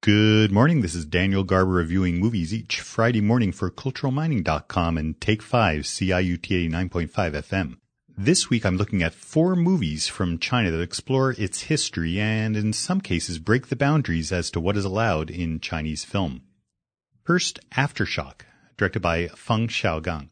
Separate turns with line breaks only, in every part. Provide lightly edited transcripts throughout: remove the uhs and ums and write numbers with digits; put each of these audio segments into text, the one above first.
Good morning. This is Daniel Garber reviewing movies each Friday morning for CulturalMining.com and Take 5 CIUT 89.5 FM. This week I'm looking at 4 movies from China that explore its history and in some cases break the boundaries as to what is allowed in Chinese film. First, Aftershock, directed by Feng Xiaogang.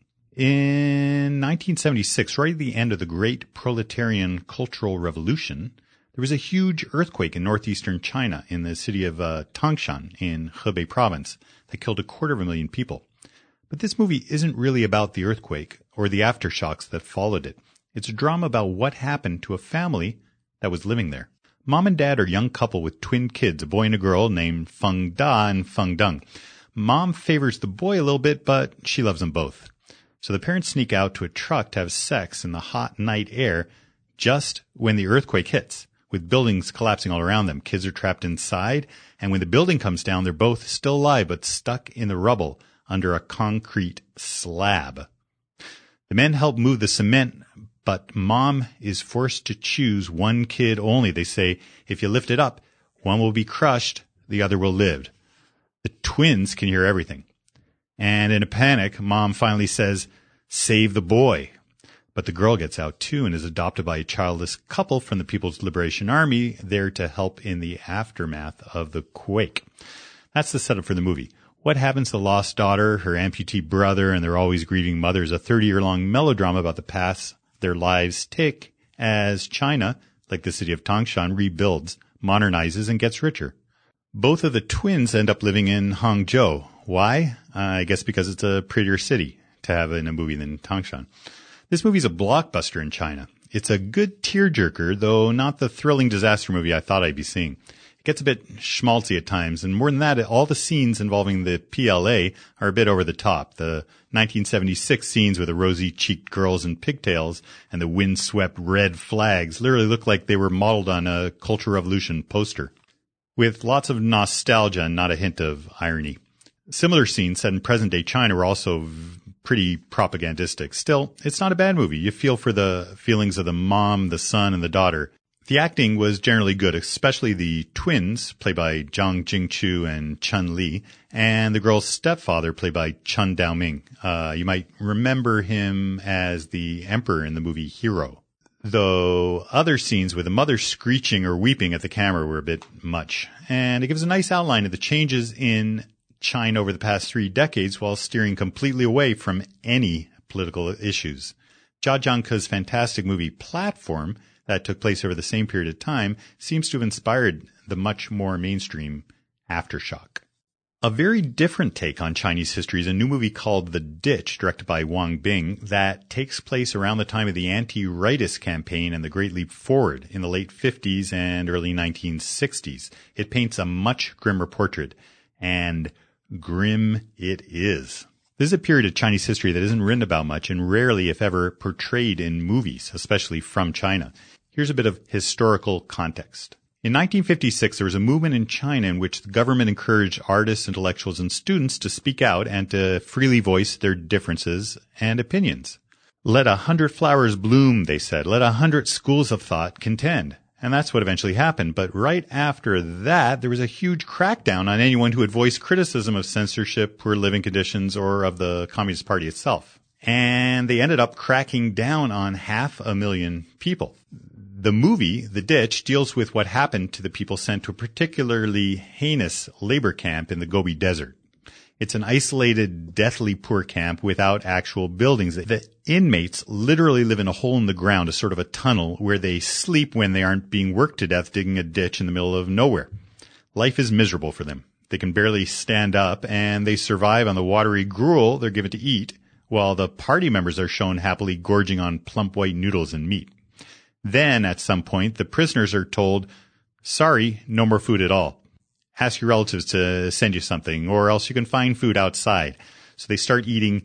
In 1976, right at the end of the Great Proletarian Cultural Revolution, there was a huge earthquake in northeastern China in the city of Tangshan in Hebei province that killed 250,000 people. But this movie isn't really about the earthquake or the aftershocks that followed it. It's a drama about what happened to a family that was living there. Mom and dad are a young couple with twin kids, a boy and a girl named Feng Da and Feng Deng. Mom favors the boy a little bit, but she loves them both. So the parents sneak out to a truck to have sex in the hot night air just when the earthquake hits. With buildings collapsing all around them. Kids are trapped inside, and when the building comes down, they're both still alive but stuck in the rubble under a concrete slab. The men help move the cement, but Mom is forced to choose one kid only. They say, if you lift it up, one will be crushed, the other will live. The twins can hear everything. And in a panic, Mom finally says, save the boy. But the girl gets out too and is adopted by a childless couple from the People's Liberation Army there to help in the aftermath of the quake. That's the setup for the movie. What happens to the lost daughter, her amputee brother, and their always grieving mother is a 30-year-long melodrama about the paths their lives take as China, like the city of Tangshan, rebuilds, modernizes, and gets richer. Both of the twins end up living in Hangzhou. Why? I guess because it's a prettier city to have in a movie than Tangshan. This movie's a blockbuster in China. It's a good tearjerker, though not the thrilling disaster movie I thought I'd be seeing. It gets a bit schmaltzy at times, and more than that, all the scenes involving the PLA are a bit over the top. The 1976 scenes with the rosy-cheeked girls in pigtails and the wind-swept red flags literally look like they were modeled on a Cultural Revolution poster, with lots of nostalgia and not a hint of irony. Similar scenes set in present-day China were also pretty propagandistic. Still, it's not a bad movie. You feel for the feelings of the mom, the son, and the daughter. The acting was generally good, especially the twins, played by Zhang Jingchu and Chun Li, and the girl's stepfather, played by Chen Daoming. You might remember him as the emperor in the movie Hero. Though other scenes with the mother screeching or weeping at the camera were a bit much. And it gives a nice outline of the changes in China over the past 3 decades while steering completely away from any political issues. Jia Zhangke's fantastic movie Platform, that took place over the same period of time, seems to have inspired the much more mainstream Aftershock. A very different take on Chinese history is a new movie called The Ditch, directed by Wang Bing, that takes place around the time of the anti-rightist campaign and the Great Leap Forward in the late 50s and early 1960s. It paints a much grimmer portrait, and grim it is. This is a period of Chinese history that isn't written about much and rarely, if ever, portrayed in movies, especially from China. Here's a bit of historical context. In 1956, there was a movement in China in which the government encouraged artists, intellectuals, and students to speak out and to freely voice their differences and opinions. Let 100 flowers bloom, they said. Let 100 schools of thought contend. And that's what eventually happened. But right after that, there was a huge crackdown on anyone who had voiced criticism of censorship, poor living conditions, or of the Communist Party itself. And they ended up cracking down on 500,000 people. The movie, The Ditch, deals with what happened to the people sent to a particularly heinous labor camp in the Gobi Desert. It's an isolated, deathly poor camp without actual buildings. The inmates literally live in a hole in the ground, a sort of a tunnel, where they sleep when they aren't being worked to death digging a ditch in the middle of nowhere. Life is miserable for them. They can barely stand up, and they survive on the watery gruel they're given to eat, while the party members are shown happily gorging on plump white noodles and meat. Then, at some point, the prisoners are told, sorry, no more food at all. Ask your relatives to send you something, or else you can find food outside. So they start eating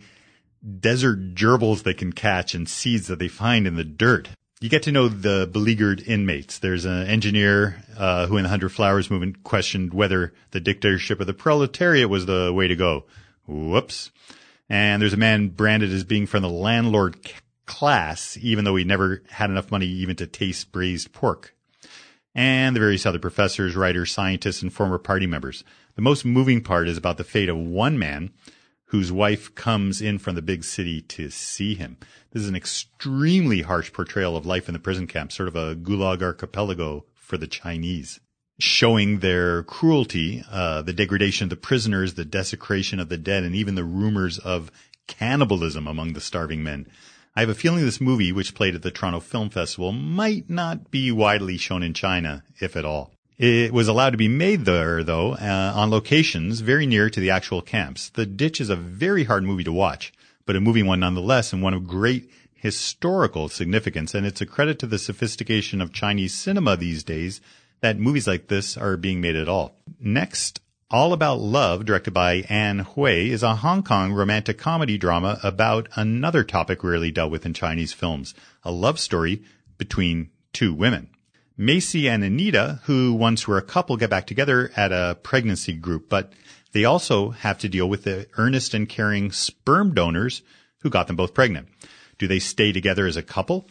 desert gerbils they can catch and seeds that they find in the dirt. You get to know the beleaguered inmates. There's an engineer who in the 100 Flowers movement questioned whether the dictatorship of the proletariat was the way to go. Whoops. And there's a man branded as being from the landlord class, even though he never had enough money even to taste braised pork. and the various other professors, writers, scientists, and former party members. The most moving part is about the fate of one man whose wife comes in from the big city to see him. This is an extremely harsh portrayal of life in the prison camp, sort of a Gulag archipelago for the Chinese, showing their cruelty, the degradation of the prisoners, the desecration of the dead, and even the rumors of cannibalism among the starving men. I have a feeling this movie, which played at the Toronto Film Festival, might not be widely shown in China, if at all. It was allowed to be made there, though, on locations very near to the actual camps. The Ditch is a very hard movie to watch, but a moving one nonetheless, and one of great historical significance. And it's a credit to the sophistication of Chinese cinema these days that movies like this are being made at all. Next, All About Love, directed by Anne Hui, is a Hong Kong romantic comedy drama about another topic rarely dealt with in Chinese films, a love story between two women. Macy and Anita, who once were a couple, get back together at a pregnancy group, but they also have to deal with the earnest and caring sperm donors who got them both pregnant. Do they stay together as a couple?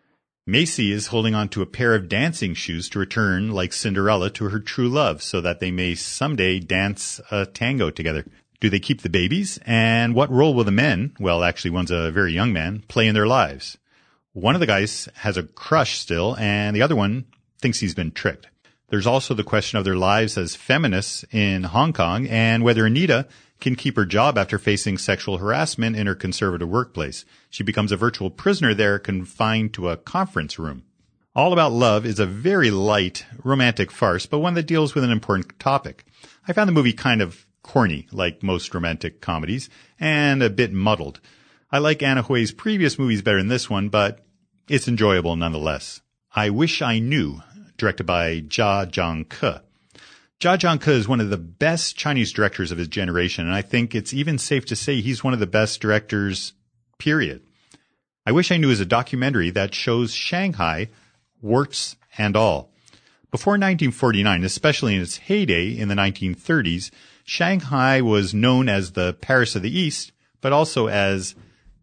Macy is holding on to a pair of dancing shoes to return, like Cinderella, to her true love so that they may someday dance a tango together. Do they keep the babies? And what role will the men, well, actually one's a very young man, play in their lives? One of the guys has a crush still, and the other one thinks he's been tricked. There's also the question of their lives as feminists in Hong Kong and whether Anita can keep her job after facing sexual harassment in her conservative workplace. She becomes a virtual prisoner there, confined to a conference room. All About Love is a very light, romantic farce, but one that deals with an important topic. I found the movie kind of corny, like most romantic comedies, and a bit muddled. I like Anna Hui's previous movies better than this one, but it's enjoyable nonetheless. I Wish I Knew, directed by Jia Zhangke. Jia Zhangke is one of the best Chinese directors of his generation, and I think it's even safe to say he's one of the best directors, period. I Wish I Knew is a documentary that shows Shanghai, warts and all. Before 1949, especially in its heyday in the 1930s, Shanghai was known as the Paris of the East, but also as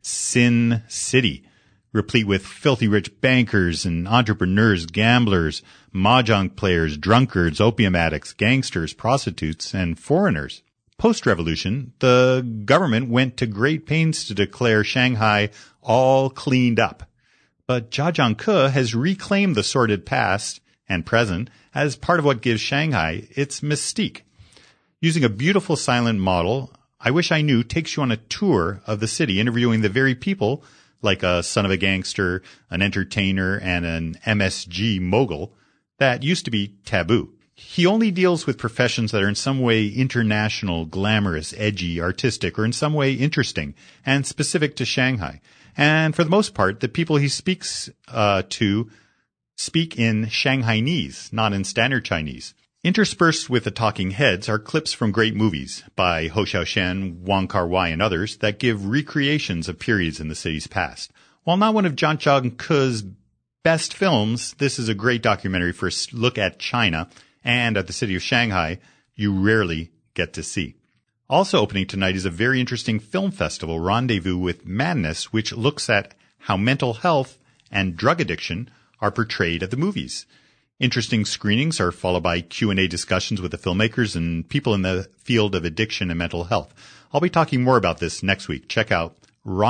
Sin City, replete with filthy rich bankers and entrepreneurs, gamblers, mahjong players, drunkards, opium addicts, gangsters, prostitutes, and foreigners. Post-revolution, the government went to great pains to declare Shanghai all cleaned up. But Jia Zhangke has reclaimed the sordid past and present as part of what gives Shanghai its mystique. Using a beautiful silent model, I Wish I Knew takes you on a tour of the city, interviewing the very people, like a son of a gangster, an entertainer, and an MSG mogul, that used to be taboo. He only deals with professions that are in some way international, glamorous, edgy, artistic, or in some way interesting and specific to Shanghai. And for the most part, the people he speaks to speak in Shanghainese, not in standard Chinese. Interspersed with the talking heads are clips from great movies by Hou Xiaoshen, Wong Kar-wai, and others that give recreations of periods in the city's past. While not one of Jia Zhangke's best films, this is a great documentary for a look at China and at the city of Shanghai you rarely get to see. Also opening tonight is a very interesting film festival, Rendezvous with Madness, which looks at how mental health and drug addiction are portrayed at the movies. Interesting screenings are followed by Q&A discussions with the filmmakers and people in the field of addiction and mental health. I'll be talking more about this next week. Check out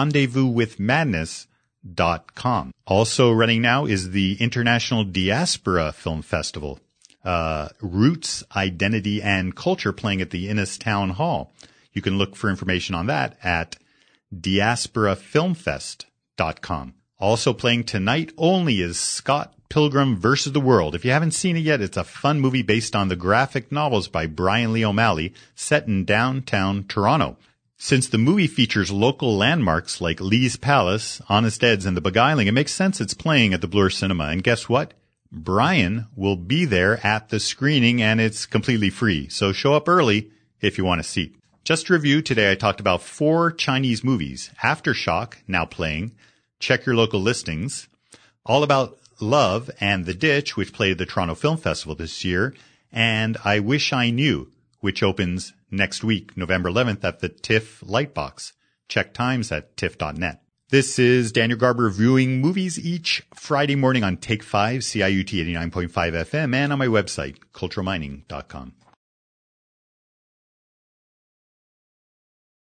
rendezvouswithmadness.com. Also running now is the International Diaspora Film Festival. Roots, Identity, and Culture playing at the Innis Town Hall. You can look for information on that at diasporafilmfest.com. Also playing tonight only is Scott Pilgrim vs. the World. If you haven't seen it yet, it's a fun movie based on the graphic novels by Brian Lee O'Malley set in downtown Toronto. Since the movie features local landmarks like Lee's Palace, Honest Ed's, and the Beguiling, it makes sense it's playing at the Bloor Cinema. And guess what? Brian will be there at the screening, and it's completely free. So show up early if you want a seat. Just to review, today I talked about 4 Chinese movies. Aftershock, now playing. Check your local listings. All About Love and The Ditch, which played at the Toronto Film Festival this year. And I Wish I Knew, which opens next week, November 11th, at the TIFF Lightbox. Check times at tiff.net. This is Daniel Garber reviewing movies each Friday morning on Take 5, CIUT 89.5 FM, and on my website, culturalmining.com.